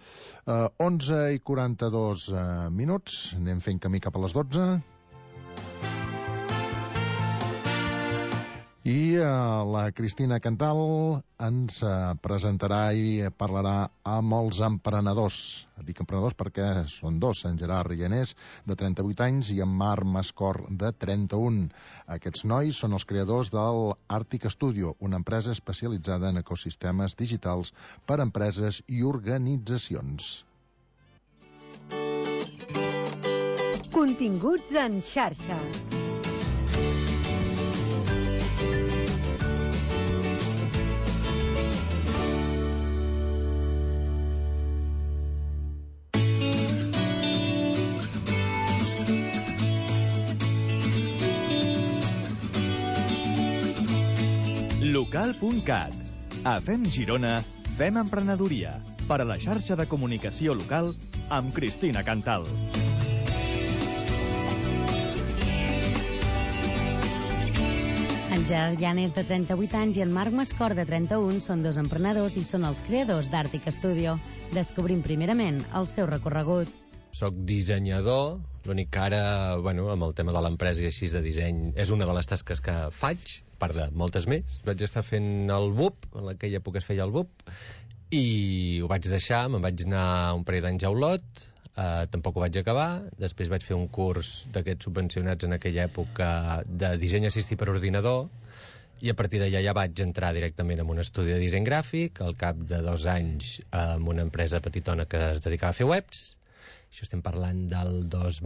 11:42 minuts, anem fent camí cap a les 12. I la Cristina Cantal ens presentarà i parlarà amb els emprenedors. Dic emprenedors perquè són dos, en Gerard Rianés, de 38 anys, i en Marc Mascor, de 31. Aquests nois són els creadors del Arctic Studio, una empresa especialitzada en ecosistemes digitals per a empreses i organitzacions. Continguts en xarxa. Local.cat. A Fem Girona, fem emprenedoria. Per a la xarxa de comunicació local amb Cristina Cantal. En Gerard Llanes, de 38 anys, i en Marc Mascor, de 31, són dos emprenedors i són els creadors d'Arctic Studio. Descobrim primerament el seu recorregut. Soc dissenyador, l'únic que ara, amb el tema de l'empresa i així de disseny, és una de les tasques que faig, a part de moltes més. Vaig estar fent el BUP, en aquella època es feia el BUP, i ho vaig deixar, me'n vaig anar un parell d'anys a Olot, tampoc ho vaig acabar. Després vaig fer un curs d'aquests subvencionats en aquella època de disseny assistit per ordinador, i a partir d'allà ja vaig entrar directament en un estudi de disseny gràfic, al cap de 2 anys en una empresa petitona que es dedicava a fer webs. Això estem parlant del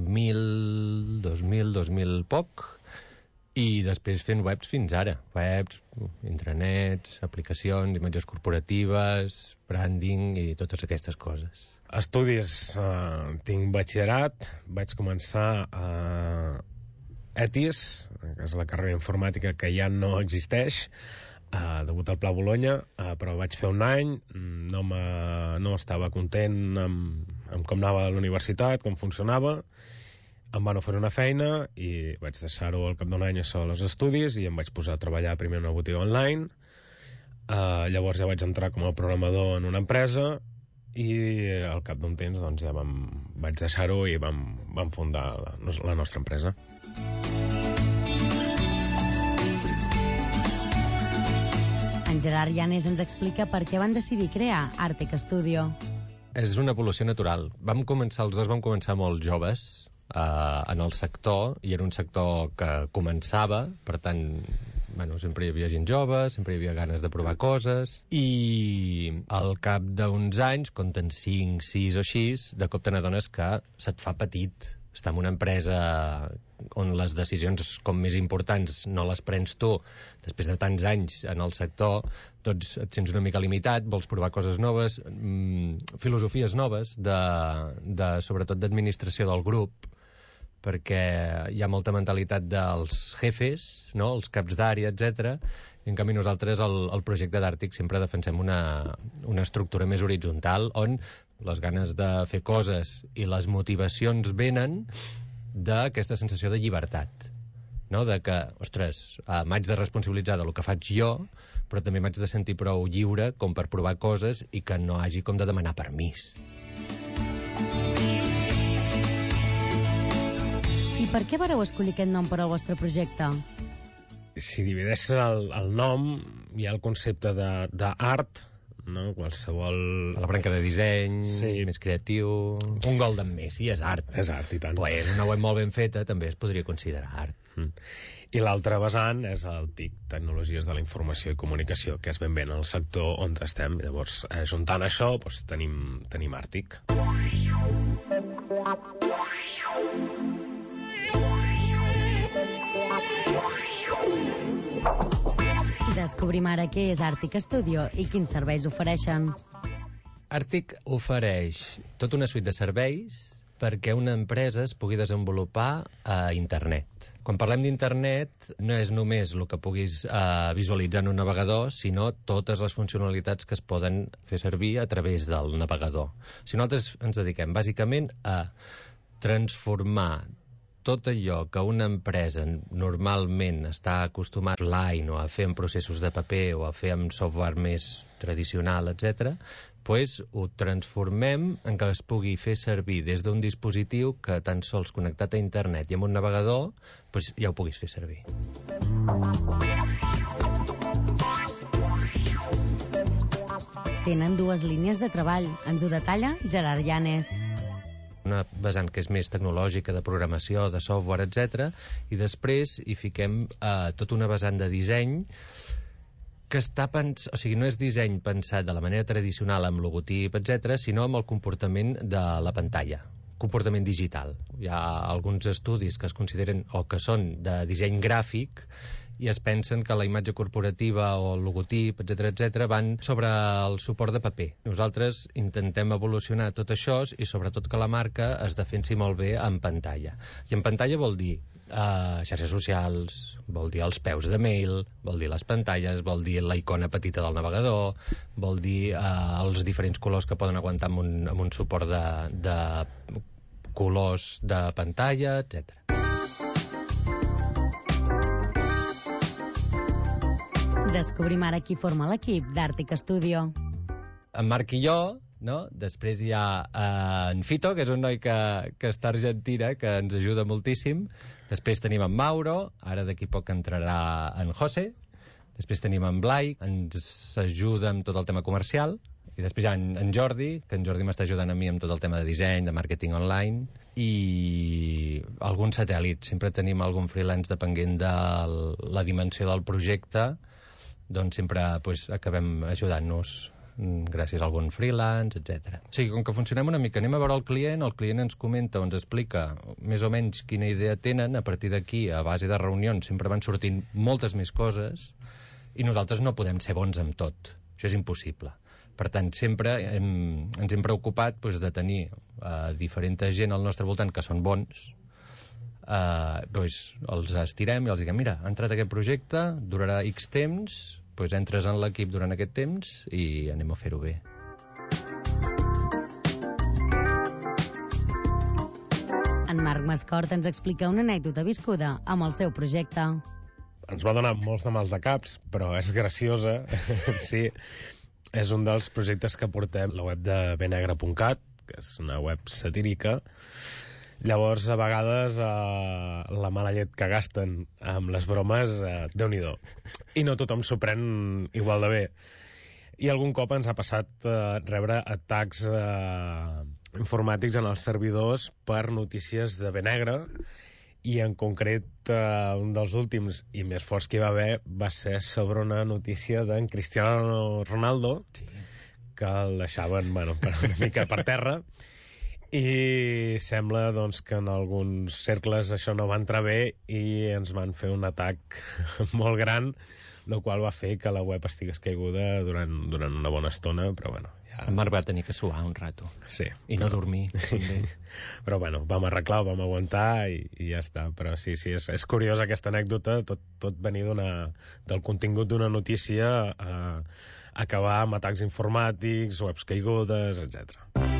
2000 poc, i després fent webs fins ara. Webs, intranets, aplicacions, imatges corporatives, branding i totes aquestes coses. Estudis, tinc batxillerat, vaig començar a ETIS, que és la carrera informàtica que ja no existeix, degut al Pla Bolonya, però vaig fer un any, no estava content amb com anava a la universitat, com funcionava, em van oferir una feina i vaig deixar-ho al cap d'un any això als estudis i em vaig posar a treballar primer en una botiga online. Llavors ja vaig entrar com a programador en una empresa i al cap d'un temps doncs, ja vaig deixar-ho i vam fundar la nostra empresa. En Gerard Llanes ens explica per què van decidir crear Àrtic Studio. És una evolució natural. Els dos vam començar molt joves en el sector, i era un sector que començava, per tant, sempre hi havia gent jove, sempre hi havia ganes de provar coses, i al cap d'uns anys, compten 5, 6 o 6, de cop te n'adones que se't fa petit estar en una empresa on les decisions com més importants no les prens tu. Després de tants anys en el sector, doncs et sents una mica limitat, vols provar coses noves, filosofies noves, sobretot d'administració del grup, perquè hi ha molta mentalitat dels jefes, no? Els caps d'àrea, etc. I en canvi nosaltres el projecte d'Àrtic sempre defensem una estructura més horitzontal, on les ganes de fer coses i les motivacions venen d'aquesta sensació de llibertat, no? De que, ostres, m'haig de responsabilitzar del que faig jo, però també m'haig de sentir prou lliure com per provar coses i que no hagi com de demanar permís. I per què vareu escollir aquest nom per al vostre projecte? Si divideixes el nom, hi ha el concepte d'art, no? Qualsevol... La branca de disseny, sí. Més creatiu... Un Golden Messi és art. És art, i tant. Pues una web molt ben feta també es podria considerar art. I l'altre vessant és el TIC, Tecnologies de la Informació i Comunicació, que és ben bé en el sector on estem. Llavors, juntant això, doncs, tenim Àrtic. Descobrim ara què és Àrtic Studio i quins serveis ofereixen. Àrtic ofereix tota una suite de serveis perquè una empresa es pugui desenvolupar a internet. Quan parlem d'internet, no és només el que puguis visualitzar en un navegador, sinó totes les funcionalitats que es poden fer servir a través del navegador. Si nosaltres ens dediquem bàsicament a transformar tot allò que una empresa normalment està acostumat online o a fer en processos de paper o a fer amb software més tradicional, etc., doncs ho transformem en que es pugui fer servir des d'un dispositiu que tan sols connectat a internet i amb un navegador doncs ja ho puguis fer servir. Tenen dues línies de treball. Ens ho detalla Gerard Llanes. Una vessant que és més tecnològica, de programació, de software, etc. I després hi fiquem tota una vessant de disseny que està o sigui, no és disseny pensat de la manera tradicional amb logotip, etc., sinó amb el comportament de la pantalla, comportament digital. Hi ha alguns estudis que es consideren o que són de disseny gràfic i es pensen que la imatge corporativa o el logotip, etc., van sobre el suport de paper. Nosaltres intentem evolucionar tot això i sobretot que la marca es defensi molt bé en pantalla. I en pantalla vol dir xarxes socials, vol dir els peus de mail, vol dir les pantalles, vol dir la icona petita del navegador, vol dir els diferents colors que poden aguantar amb un suport de colors de pantalla, etc. Descobrim ara qui forma l'equip d'Àrtic Studio. En Marc i jo, no? Després hi ha en Fito, que és un noi que està a Argentina, que ens ajuda moltíssim. Després tenim en Mauro, ara d'aquí poc entrarà en José. Després tenim en Blai, ens ajuda amb tot el tema comercial. I després hi ha en Jordi, que en Jordi m'està ajudant a mi amb tot el tema de disseny, de màrqueting online, i alguns satèl·lits. Sempre tenim algun freelance depenent de la dimensió del projecte, doncs sempre acabem ajudant-nos gràcies a algun freelance, etc. O sigui, com que funcionem una mica, anem a veure el client ens comenta o ens explica més o menys quina idea tenen, a partir d'aquí, a base de reunions, sempre van sortint moltes més coses i nosaltres no podem ser bons amb tot. Això és impossible. Per tant, sempre ens hem preocupat de tenir diferent gent al nostre voltant que són bons, els estirem i els diguem, mira, ha entrat aquest projecte, durarà X temps, entres en l'equip durant aquest temps i anem a fer-ho bé. En Marc Mascort ens explica una anècdota viscuda amb el seu projecte. Ens va donar molts de mals de caps, però és graciosa, sí. És un dels projectes que portem la web de benegre.cat, que és una web satírica. Llavors, a vegades, la mala llet que gasten amb les bromes, Déu-n'hi-do. I no tothom s'ho pren igual de bé. I algun cop ens ha passat rebre atacs informàtics en els servidors per notícies de Benegre, i en concret un dels últims i més forts que hi va haver va ser sobre una notícia d'en Cristiano Ronaldo, que el deixaven una mica per terra, i sembla doncs, que en alguns cercles això no va entrar bé i ens van fer un atac molt gran, el qual va fer que la web estigués caiguda durant una bona estona, però bueno... Ja... En Marc va tenir que suar un rato. Sí. I no dormir, també. Però bueno, vam arreglar, vam aguantar i ja està. Però sí, és curiosa aquesta anècdota, tot venir del contingut d'una notícia a acabar amb atacs informàtics, webs caigudes, etc.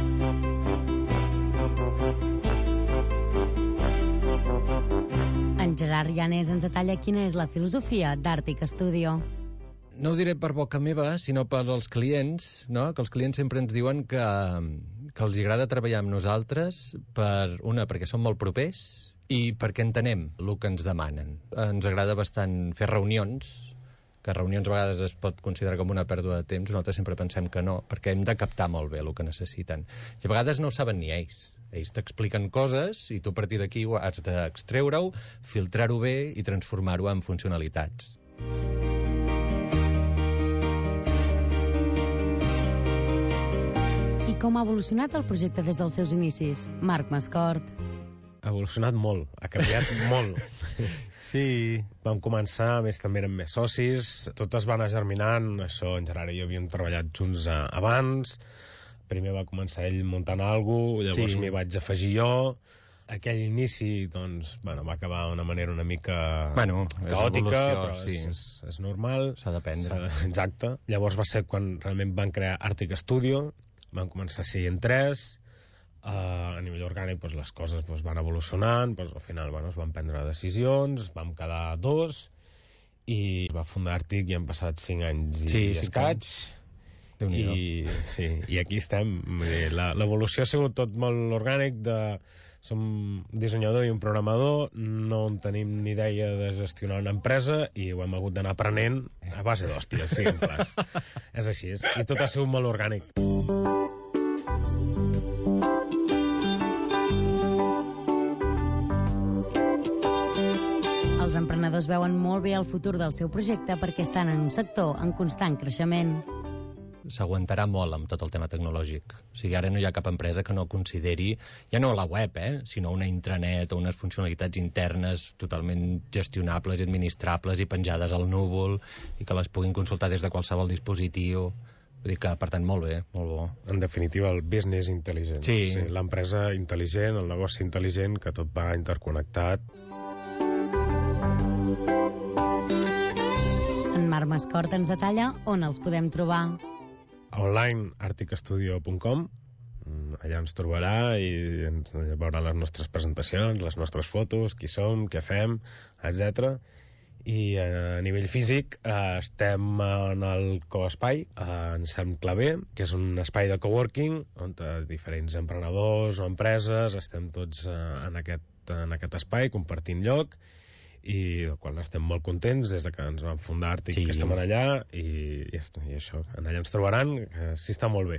En Gerard Llanes ens detalla quina és la filosofia d'Àrtic Studio. No ho diré per boca meva, sinó per als clients, no? Que els clients sempre ens diuen que els agrada treballar amb nosaltres perquè som molt propers i perquè entenem el que ens demanen. Ens agrada bastant fer reunions, que reunions a vegades es pot considerar com una pèrdua de temps, nosaltres sempre pensem que no, perquè hem de captar molt bé el que necessiten. I a vegades no ho saben ni ells. Ells t'expliquen coses i tu a partir d'aquí has d'extreure-ho, filtrar-ho bé i transformar-ho en funcionalitats. I com ha evolucionat el projecte des dels seus inicis? Marc Mascort. Ha evolucionat molt, ha canviat molt. Sí. Vam començar, més també eren més socis, tot es va anar germinant, això en Gerard i jo havíem treballat junts abans, primer va començar ell muntant alguna cosa, llavors m'hi vaig afegir jo, aquell inici doncs, va acabar d'una manera una mica caòtica, però és normal. S'ha d'aprendre. Exacte. Llavors va ser quan realment van crear Àrtic Studio, van començar a ser en 3, a nivell orgànic les coses van evolucionant, al final es van prendre decisions, vam quedar 2 i va fundar Àrtic i han passat 5 anys i escaig. I aquí estem. L'evolució ha sigut tot molt orgànic. Som un dissenyador i un programador, no en tenim ni idea de gestionar una empresa i ho hem hagut d'anar aprenent a base d'hòsties, siguem clars. És així, i tot ha sigut molt orgànic. Els emprenedors veuen molt bé el futur del seu projecte perquè estan en un sector en constant creixement. S'aguantarà molt amb tot el tema tecnològic. O sigui, ara no hi ha cap empresa que no consideri, ja no la web, sinó una intranet o unes funcionalitats internes totalment gestionables i administrables i penjades al núvol i que les puguin consultar des de qualsevol dispositiu. Vull dir que, per tant, molt bé, molt bo. En definitiva, el business intel·ligent. Sí. L'empresa intel·ligent, el negoci intel·ligent, que tot va interconnectat. En Marc Mascort ens detalla on els podem trobar. Online, articstudio.com, allà ens trobarà i ens veurà les nostres presentacions, les nostres fotos, qui som, què fem, etc. I a nivell físic estem en el coespai, en Sant Claver, que és un espai de coworking on diferents emprenedors o empreses estem tots en aquest espai compartint lloc i del qual estem molt contents des que ens vam fundar Àrtic, que estem allà i això, allà ens trobaran, que sí està molt bé.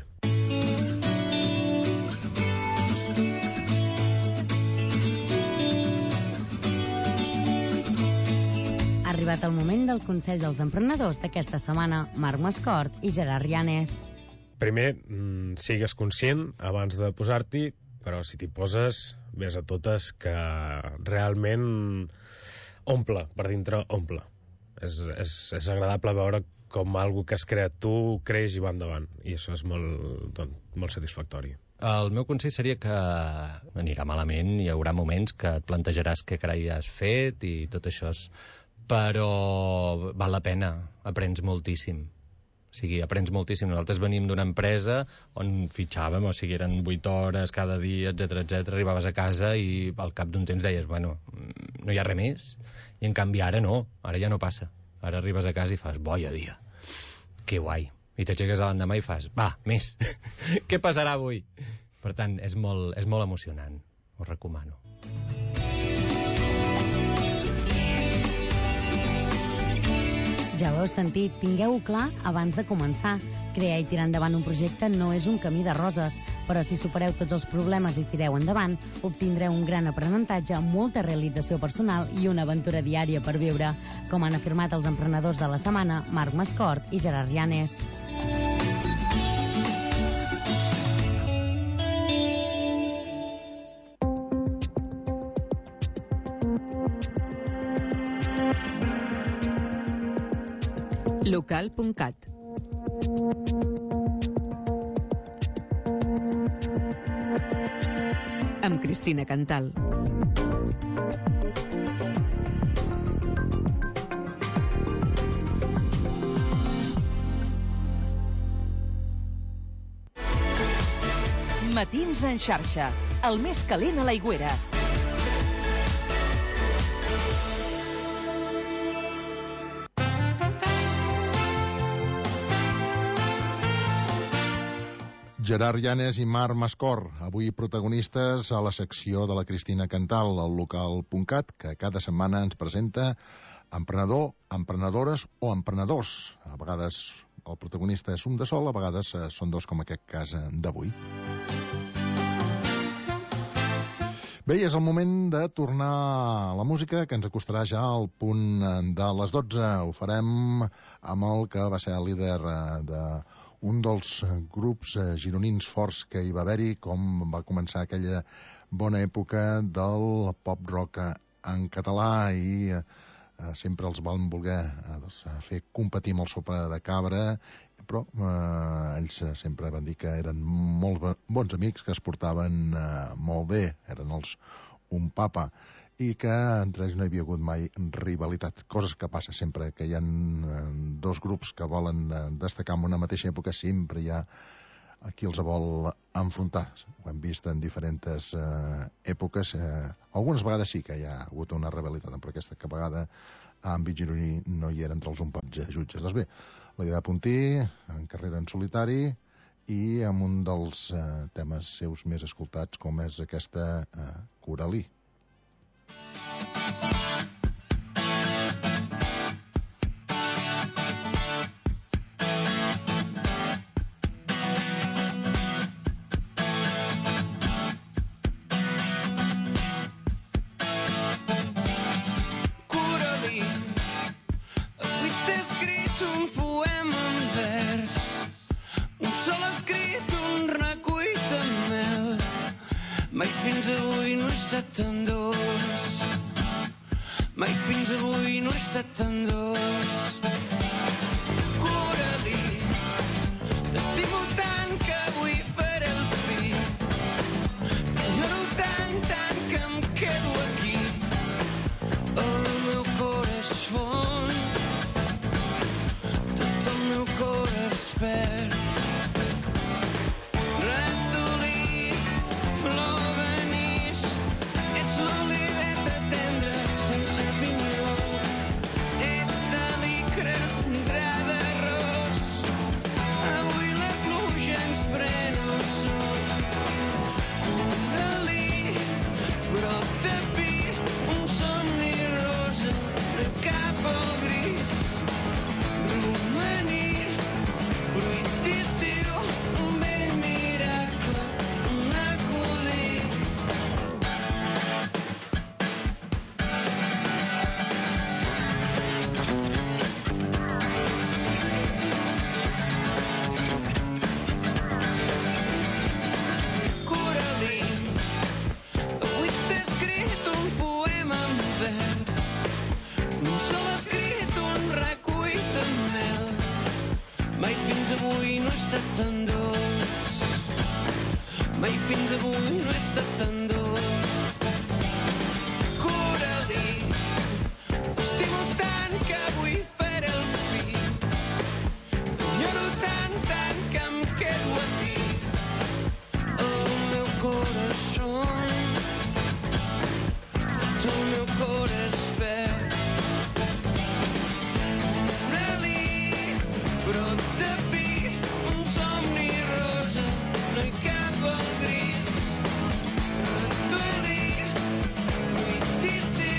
Ha arribat el moment del Consell dels Emprenedors d'aquesta setmana. Marc Mascort i Gerard Llanes. Primer, sigues conscient abans de posar-t'hi, però si t'hi poses, ves a totes que realment omple, per dintre omple. És agradable veure com algo que has creat tu creix i va endavant, i això és molt satisfactori. El meu consell seria que anirà malament, hi haurà moments que et plantejaràs què carai has fet i tot això, però val la pena, aprens moltíssim. O sigui, aprens moltíssim. Nosaltres venim d'una empresa on fitxàvem, o sigui, eren 8 hores cada dia, etc. Arribaves a casa i al cap d'un temps deies, bueno, no hi ha res més. I en canvi ara no, ara ja no passa. Ara arribes a casa i fas, boia dia. Que guai. I t'aixeques a l'endemà i fas, va, més. Què passarà avui? Per tant, és molt emocionant. Us recomano. Ja ho heu sentit, tingueu-ho clar abans de començar. Crear i tirar endavant un projecte no és un camí de roses, però si supereu tots els problemes i tireu endavant, obtindreu un gran aprenentatge, molta realització personal i una aventura diària per viure, com han afirmat els emprenedors de la setmana, Marc Mascort i Gerard Llanes. Local.cat. Amb Cristina Cantal. Matins en xarxa, el més calent a l'Aigüera. Gerard Llanes i Marc Mascort, avui protagonistes a la secció de la Cristina Cantal, al local.cat, que cada setmana ens presenta emprenedor, emprenedores o emprenedors. A vegades el protagonista és un de sol, a vegades són dos, com aquest cas d'avui. Bé, és el moment de tornar a la música, que ens acostarà ja al punt de les 12. Ho farem amb el que va ser el líder d'un dels grups gironins forts que hi va haver-hi, com va començar aquella bona època del pop-rock en català, i sempre els van voler fer competir amb el Sopa de Cabra, però ells sempre van dir que eren molt bons amics, que es portaven molt bé, eren els un papa, i que entre ells no hi havia hagut mai rivalitat. Coses que passa sempre, que hi ha dos grups que volen destacar en una mateixa època, sempre hi ha qui els vol enfrontar. Ho hem vist en diferents èpoques. Algunes vegades sí que hi ha hagut una rivalitat, però aquesta vegada a àmbit gironí no hi era entre els umpats jutges. Doncs bé, la idea de Puntí, en carrera en solitari, i amb un dels temes seus més escoltats, com és aquesta Coralí. Mai fins avui no he estat tan dolç. Mai fins avui no he estat tan dolç.